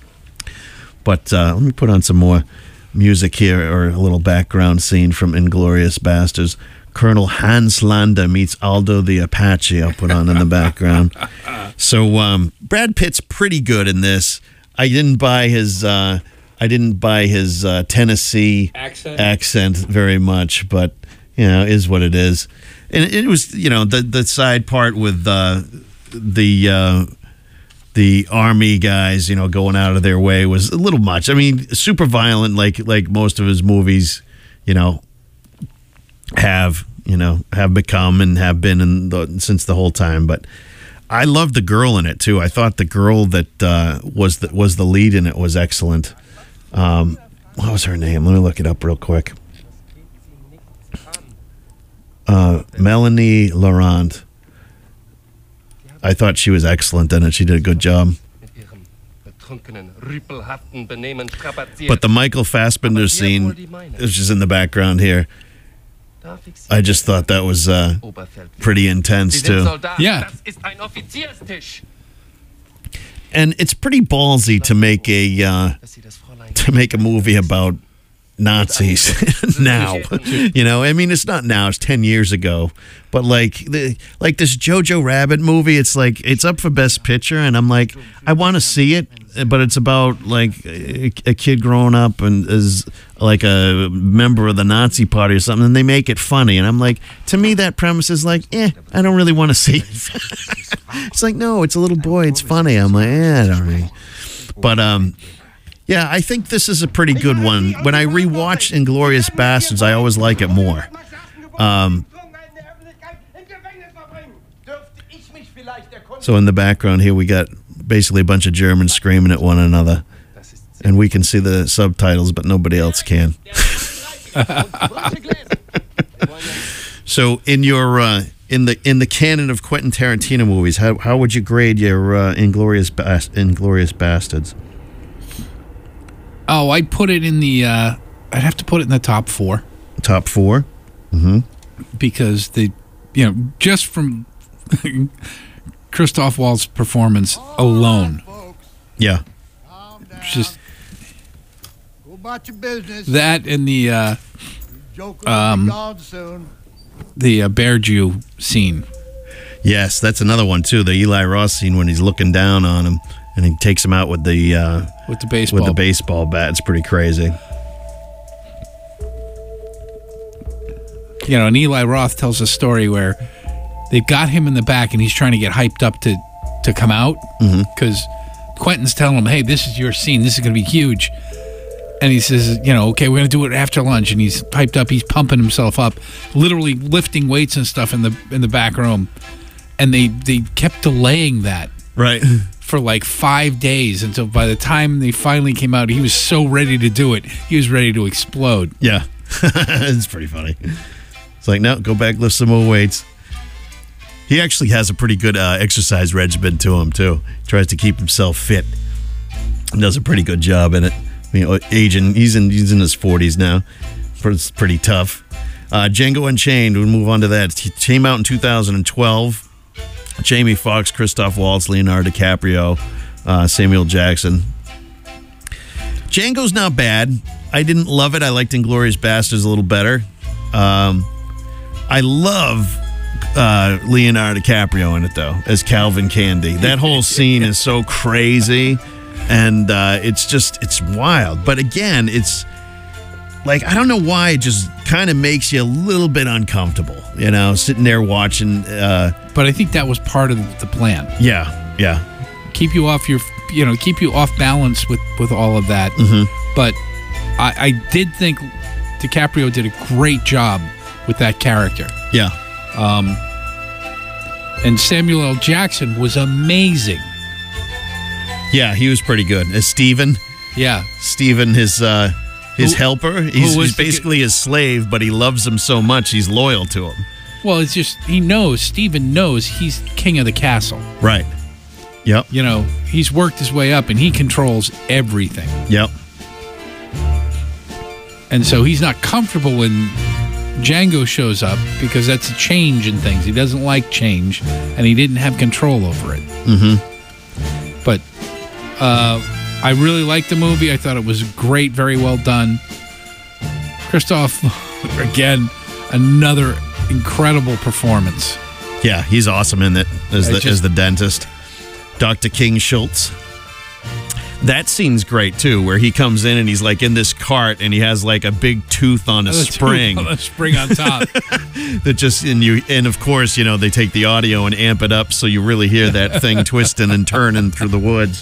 But let me put on some more music here, or a little background scene from Inglourious Basterds. Colonel Hans Landa meets Aldo the Apache. I'll put on in the background. So Brad Pitt's pretty good in this. I didn't buy his Tennessee accent very much, but you know, is what it is. And it was, you know, the side part with the army guys, you know, going out of their way was a little much. I mean, super violent, like most of his movies, you know, have. have become and have been since the whole time. But I loved the girl in it too. I thought the girl that was the lead in it was excellent. What was her name? Let me look it up real quick. Melanie Laurent. I thought she was excellent in it. She did a good job. But the Michael Fassbender scene, which is in the background here, I just thought that was pretty intense too. Yeah. And it's pretty ballsy to make a movie about Nazis now. I mean, it's not now, it's 10 years ago. But like this Jojo Rabbit movie, it's like it's up for Best Picture, and I'm like, I want to see it, but it's about like a kid growing up and is like a member of the Nazi party or something, and they make it funny, and I'm like, to me that premise is like, I don't really want to see it. It's like, no, it's a little boy, it's funny. I'm like, I don't know. But yeah, I think this is a pretty good one. When I rewatch Inglourious Bastards, I always like it more. So in the background here, we got basically a bunch of Germans screaming at one another, and we can see the subtitles, but nobody else can. So in your in the canon of Quentin Tarantino movies, how would you grade your Inglourious Bastards? Oh, I'd put it in the. I'd have to put it in the top 4. Top 4, because just from Christoph Waltz's performance alone, yeah, just that and the Bear Jew scene. Yes, that's another one too. The Eli Roth scene when he's looking down on him and he takes him out with the baseball bat. It's pretty crazy. And Eli Roth tells a story where they've got him in the back and he's trying to get hyped up to come out because Quentin's telling him, hey, this is your scene. This is going to be huge. And he says, okay, we're going to do it after lunch. And he's hyped up. He's pumping himself up, literally lifting weights and stuff in the back room. And they kept delaying that. Right. For like 5 days until by the time they finally came out, he was so ready to do it. He was ready to explode. Yeah. It's pretty funny. It's like, no, go back, lift some more weights. He actually has a pretty good exercise regimen to him, too. Tries to keep himself fit. And does a pretty good job in it. I mean, aging, he's in his 40s now. It's pretty tough. Django Unchained, we'll move on to that. It came out in 2012. Jamie Foxx, Christoph Waltz, Leonardo DiCaprio, Samuel Jackson. Django's not bad. I didn't love it. I liked Inglourious Bastards a little better. I love Leonardo DiCaprio in it, though, as Calvin Candy. That whole scene is so crazy, and it's wild. But again, it's like, I don't know why it just kind of makes you a little bit uncomfortable, sitting there watching. But I think that was part of the plan. Yeah. Keep you off keep you off balance with all of that. But I did think DiCaprio did a great job with that character. Yeah. And Samuel L. Jackson was amazing. Yeah, he was pretty good. As Steven. Yeah. Steven, his helper. He's basically his slave, but he loves him so much he's loyal to him. Well, it's just Steven knows he's king of the castle. Right. Yep. He's worked his way up and he controls everything. Yep. And so he's not comfortable when Django shows up because that's a change in things. He doesn't like change and he didn't have control over it. But I really liked the movie. I thought it was great, very well done. Christoph, again, another incredible performance. Yeah, he's awesome in it as the dentist. Dr. King Schultz. That scene's great too, where he comes in and he's like in this cart and he has like a big tooth on a spring. A spring on top. That just and of course, they take the audio and amp it up so you really hear that thing twisting and turning through the woods.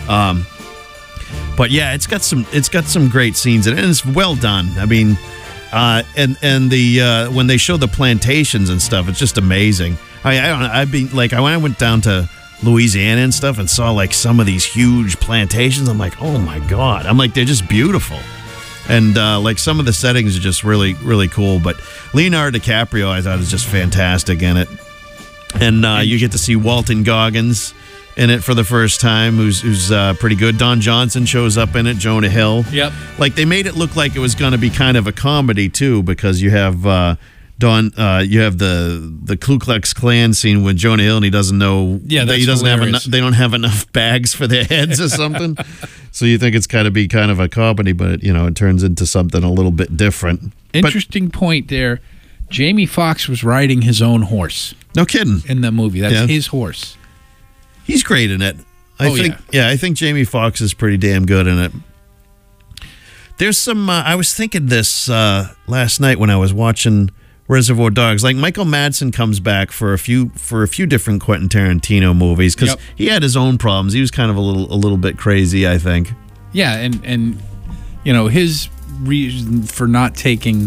But yeah, it's got some great scenes in it, and it's well done. I mean, And the when they show the plantations and stuff, it's just amazing. I don't know. I've been like, when I went down to Louisiana and stuff and saw like some of these huge plantations, I'm like, oh my God. I'm like, they're just beautiful. And like some of the settings are just really, really cool. But Leonardo DiCaprio, I thought, is just fantastic in it. And you get to see Walton Goggins in it for the first time, who's pretty good. Don Johnson shows up in it, Jonah Hill. Yep. Like, they made it look like it was going to be kind of a comedy, too, because you have you have the Ku Klux Klan scene with Jonah Hill, and he doesn't know. Yeah, that's he doesn't have hilarious. they don't have enough bags for their heads or something. So you think it's kind of a comedy, but it turns into something a little bit different. Interesting point there. Jamie Foxx was riding his own horse. No kidding. In the movie, that's his horse. He's great in it. I think Jamie Foxx is pretty damn good in it. There's some. I was thinking this last night when I was watching Reservoir Dogs. Like, Michael Madsen comes back for a few different Quentin Tarantino movies because he had his own problems. He was kind of a little bit crazy, I think. Yeah, and his reason for not taking,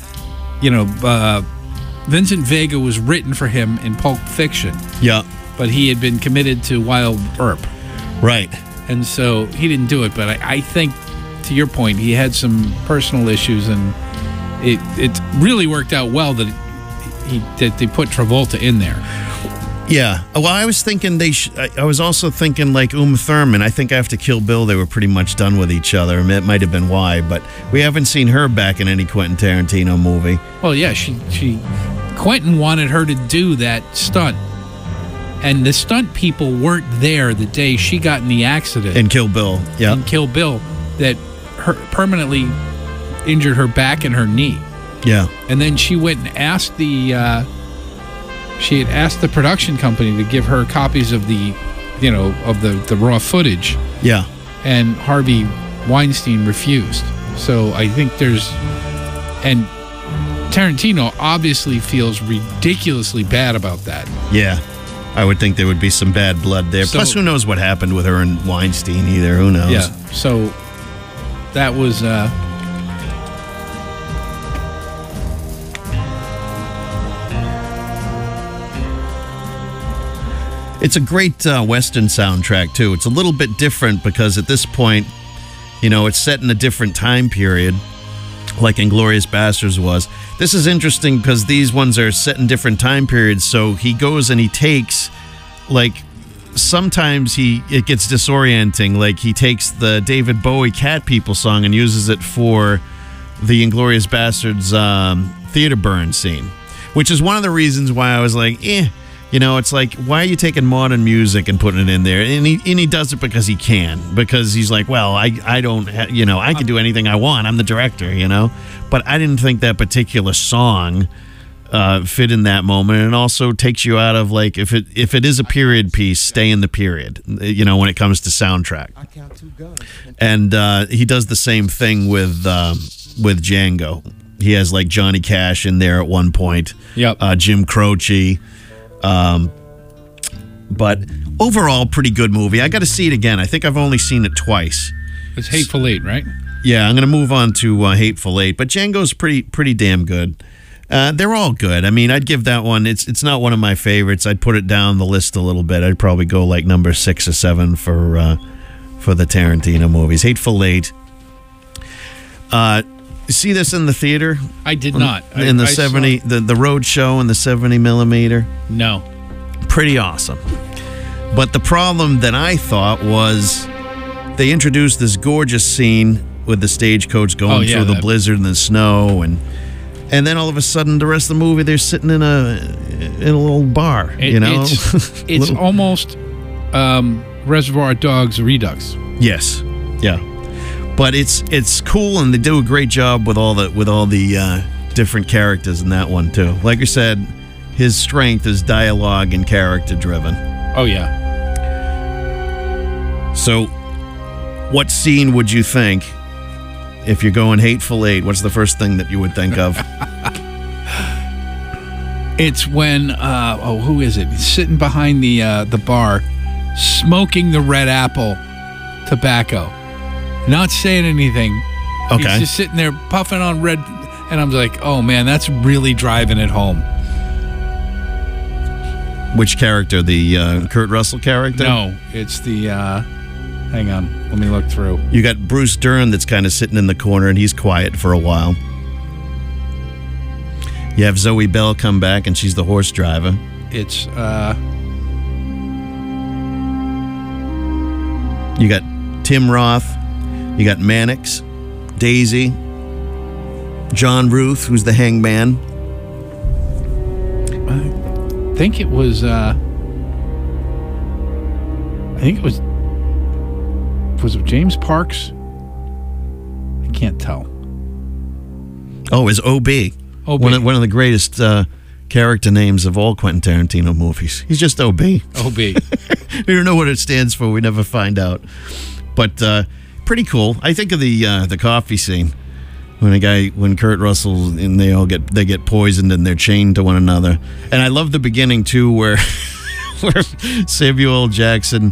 Vincent Vega was written for him in Pulp Fiction. Yeah. But he had been committed to Wild Earp. Right. And so he didn't do it. But I think, to your point, he had some personal issues, and it really worked out well that they put Travolta in there. Yeah. Well, I was thinking I was also thinking like Uma Thurman. I think after Kill Bill, they were pretty much done with each other. It might have been why, but we haven't seen her back in any Quentin Tarantino movie. Well, yeah, Quentin wanted her to do that stunt. And the stunt people weren't there the day she got in the accident. In Kill Bill, yeah. In Kill Bill, that permanently injured her back and her knee. Yeah. And then she went and asked she had asked the production company to give her copies of the raw footage. Yeah. And Harvey Weinstein refused. So I think and Tarantino obviously feels ridiculously bad about that. Yeah. I would think there would be some bad blood there. Plus, who knows what happened with her and Weinstein either. Who knows? Yeah. So that was... It's a great Western soundtrack, too. It's a little bit different because at this point, it's set in a different time period, like Inglourious Basterds was. This is interesting because these ones are set in different time periods, so he goes and he takes, like, sometimes it gets disorienting. Like, he takes the David Bowie Cat People song and uses it for the Inglourious Basterds theater burn scene, which is one of the reasons why I was like, it's like, why are you taking modern music and putting it in there? And he does it because he can. Because he's like, well, I don't, I can do anything I want. I'm the director, But I didn't think that particular song fit in that moment. And it also takes you out of, like, if it is a period piece, stay in the period, when it comes to soundtrack. And he does the same thing with Django. He has, like, Johnny Cash in there at one point. Yep. Jim Croce. But overall, pretty good movie. I got to see it again. I think I've only seen it twice. It's Hateful Eight, right? Yeah, I'm going to move on to Hateful Eight. But Django's pretty damn good. They're all good. I mean, I'd give that one. It's not one of my favorites. I'd put it down the list a little bit. I'd probably go like number 6 or 7 for the Tarantino movies. Hateful Eight. See this in the theater? I did not. In the 70, the road show in the 70 millimeter? No. Pretty awesome. But the problem that I thought was they introduced this gorgeous scene with the stagecoach going through the blizzard and the snow, and then all of a sudden the rest of the movie they're sitting in a little bar. It's almost Reservoir Dogs Redux. Yes. Yeah. But it's cool, and they do a great job with all the different characters in that one too. Like I said, his strength is dialogue and character driven. Oh yeah. So, what scene would you think if you're going Hateful Eight? What's the first thing that you would think of? It's when who is it? He's sitting behind the bar, smoking the Red Apple tobacco. Not saying anything. Okay. He's just sitting there puffing on red, And I'm like, oh man, that's really driving it home. Which character? The Kurt Russell character? No, it's the. Hang on, let me look through. You got Bruce Dern that's kind of sitting in the corner, and he's quiet for a while. You have Zoe Bell come back, and she's the horse driver. It's. You got Tim Roth. You got Mannix, Daisy, John Ruth, who's the hangman. I think it was. Was it James Parks? I can't tell. Oh, it's O.B. O.B. One of the greatest character names of all Quentin Tarantino movies. He's just O.B. O.B. We don't know what it stands for. We never find out. But pretty cool. I think of the coffee scene when Kurt Russell and they get poisoned and they're chained to one another. And I love the beginning too, where Samuel L. Jackson,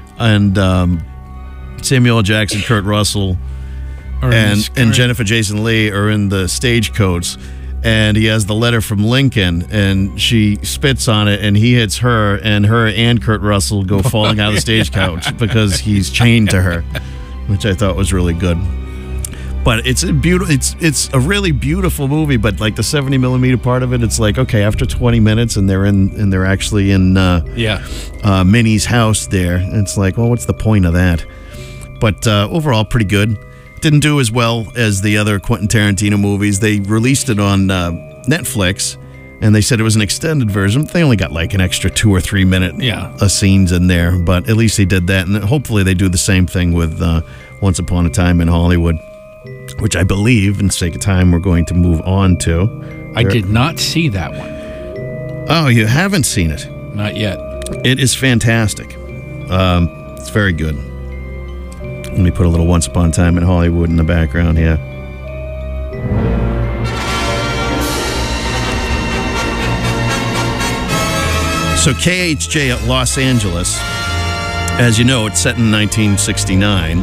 Kurt Russell, and Jennifer Jason Leigh are in the stagecoach, and he has the letter from Lincoln, and she spits on it, and he hits her and Kurt Russell go falling out of the stagecoach because he's chained to her, which I thought was really good. But it's a really beautiful movie. But like the 70 millimeter part of it, it's like, okay, after 20 minutes, and they're actually in Minnie's house there. It's like, well, what's the point of that? But overall, pretty good. Didn't do as well as the other Quentin Tarantino movies. They released it on Netflix, and they said it was an extended version. They only got like an extra 2 or 3 minute scenes in there, but at least they did that. And hopefully they do the same thing with Once Upon a Time in Hollywood, which I believe, in the sake of time, we're going to move on to. I did not see that one. Oh, you haven't seen it? Not yet. It is fantastic. It's very good. Let me put a little Once Upon a Time in Hollywood in the background here. So KHJ at Los Angeles, as you know, it's set in 1969.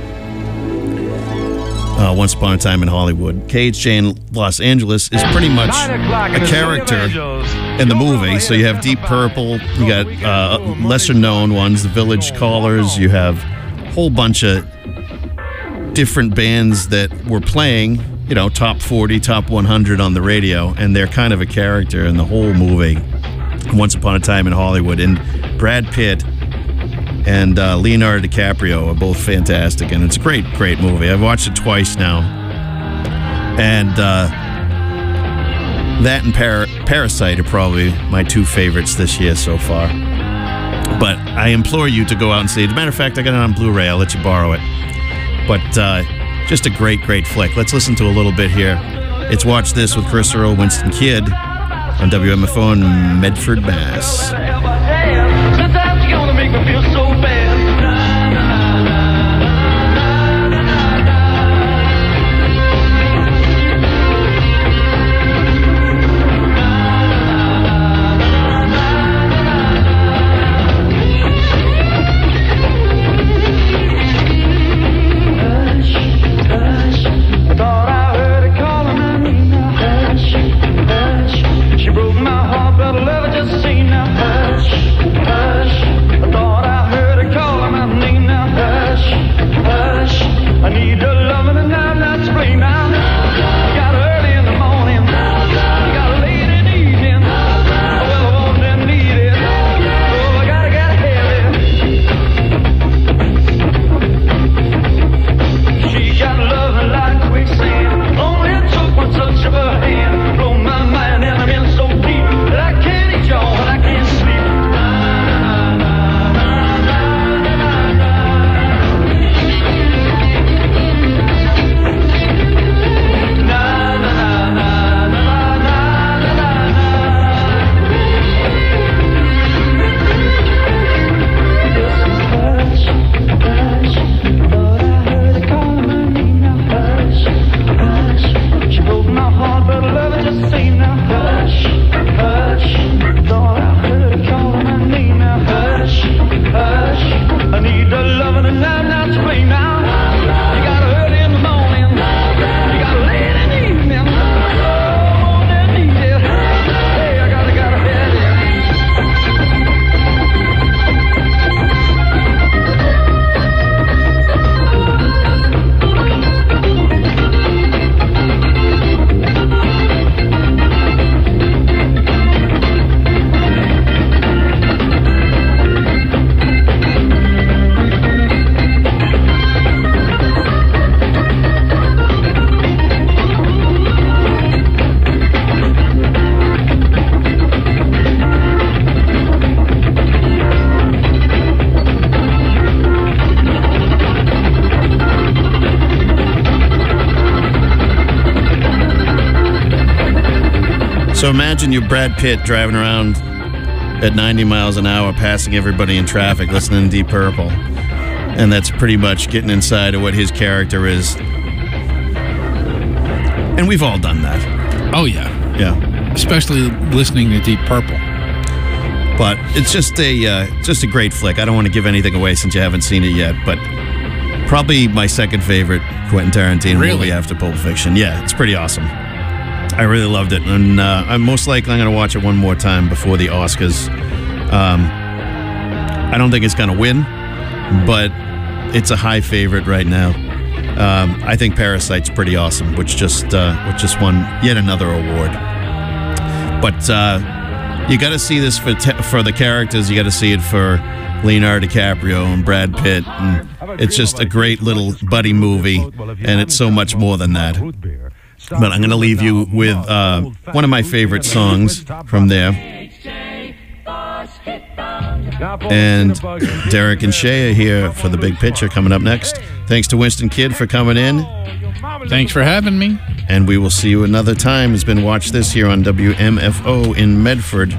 Once Upon a Time in Hollywood. KHJ in Los Angeles is pretty much a character in the movie. So you have Deep Purple, you got lesser known ones, the Village Callers, you have a whole bunch of different bands that were playing, top 40, top 100 on the radio, and they're kind of a character in the whole movie, Once Upon a Time in Hollywood. And Brad Pitt and Leonardo DiCaprio are both fantastic, and it's a great, great movie. I've watched it twice now. And that and Parasite are probably my two favorites this year so far. But I implore you to go out and see it. As a matter of fact, I got it on Blu-ray. I'll let you borrow it. But just a great, great flick. Let's listen to a little bit here. It's Watch This with Chris Earl, Winston Kidd on WMFO in Medford, Mass. Sometimes you're gonna make me feel so bad. She broke my heart, but I love her just the same now. Hush, hush, I thought I heard So imagine you're Brad Pitt driving around at 90 miles an hour, passing everybody in traffic, listening to Deep Purple. And that's pretty much getting inside of what his character is. And we've all done that. Oh, yeah. Yeah. Especially listening to Deep Purple. But it's just a great flick. I don't want to give anything away since you haven't seen it yet, but probably my second favorite Quentin Tarantino movie after Pulp Fiction. Yeah, it's pretty awesome. I really loved it, and I'm most likely going to watch it one more time before the Oscars. I don't think it's going to win, but it's a high favorite right now. I think Parasite's pretty awesome, which just won yet another award. But you got to see this for the characters. You got to see it for Leonardo DiCaprio and Brad Pitt. And it's just a great little buddy movie, and it's so much more than that. But I'm going to leave you with one of my favorite songs from there. And Derek and Shay are here for The Big Picture coming up next. Thanks to Winston Kidd for coming in. Thanks for having me. And we will see you another time. It's been Watch This here on WMFO in Medford.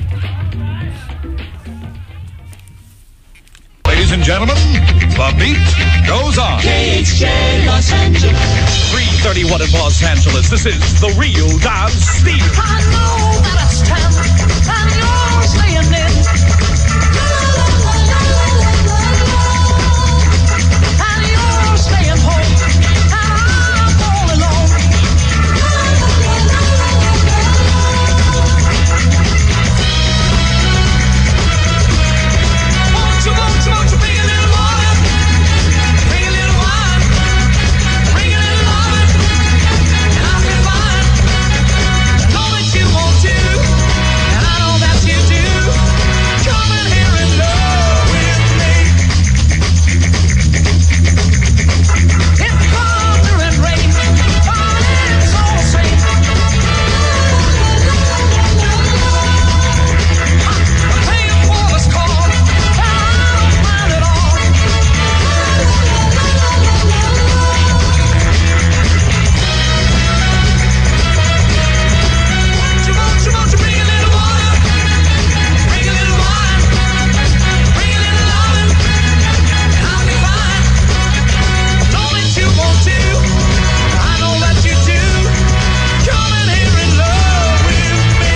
Ladies and gentlemen, the beat goes on. KHJ Los Angeles. 3:31 in Los Angeles. This is the real Don Steve. I know that it's time. I know staying in. And you're staying home. And I'm all alone. Won't you bring a little water? Bring a little wine. Bring a little love, and I'll be fine. I know that you want to, and I know that you do. Come in here and love with me. It's thunder and rain, but it's all the same. I'm paying for this call, and I'll find it all. Won't you bring a little water? Bring a little wine. Bring a little loving, and I'll be fine. Know that you want to, I know that you do. Come in here and love with me.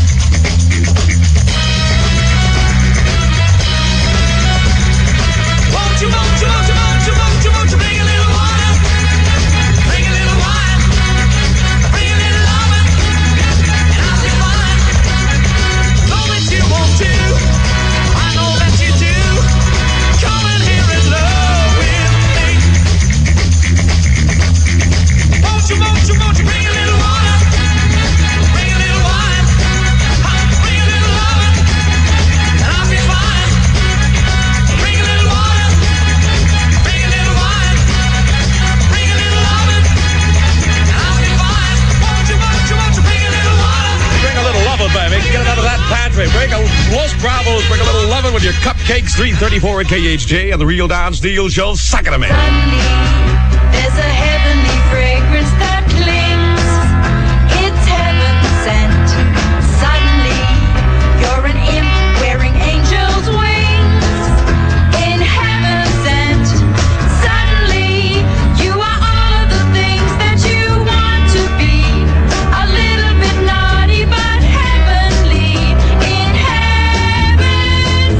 Won't you bring a little water? Bring a little wine. Bring a little loving, and I'll be fine. Know that you want to, I know that you do. Come in here and love with me. Won't you bring a little water? Bring a little wine. Bring a little loving, and I'll be fine. Bring a little water. Bring a little wine. Bring a little loving, and I'll be fine. Won't you bring a little water? Bring a little lovin', baby. Get it out of that pantry. Bring a Los Bravos. Bring a little lovin' with your cupcakes. 3:34 at KHJ and the Real Don Steele Show. Suck it a minute. There's a heavenly fragrance that clings. It's heaven sent. Suddenly, you're an imp wearing angel's wings. In heaven sent. Suddenly, you are all of the things that you want to be. A little bit naughty, but heavenly. In heaven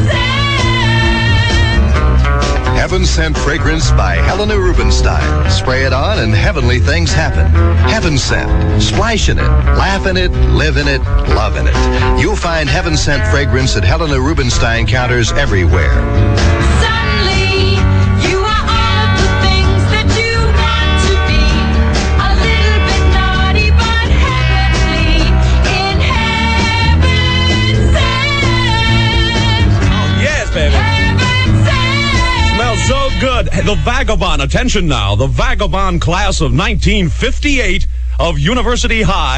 sent. Heaven Scent Fragrance by Helena Rubinstein. Spray it on and heavenly things happen. Heaven Scent. Splash in it, laugh in it, live in it, love in it. You'll find Heaven Scent Fragrance at Helena Rubinstein counters everywhere. Suddenly, you are all of the things that you want to be. A little bit naughty, but heavenly. In heaven sent. Oh, yes, baby. Heaven sent. Smells so good. The Vagabond, attention now. The Vagabond class of 1958 of University High.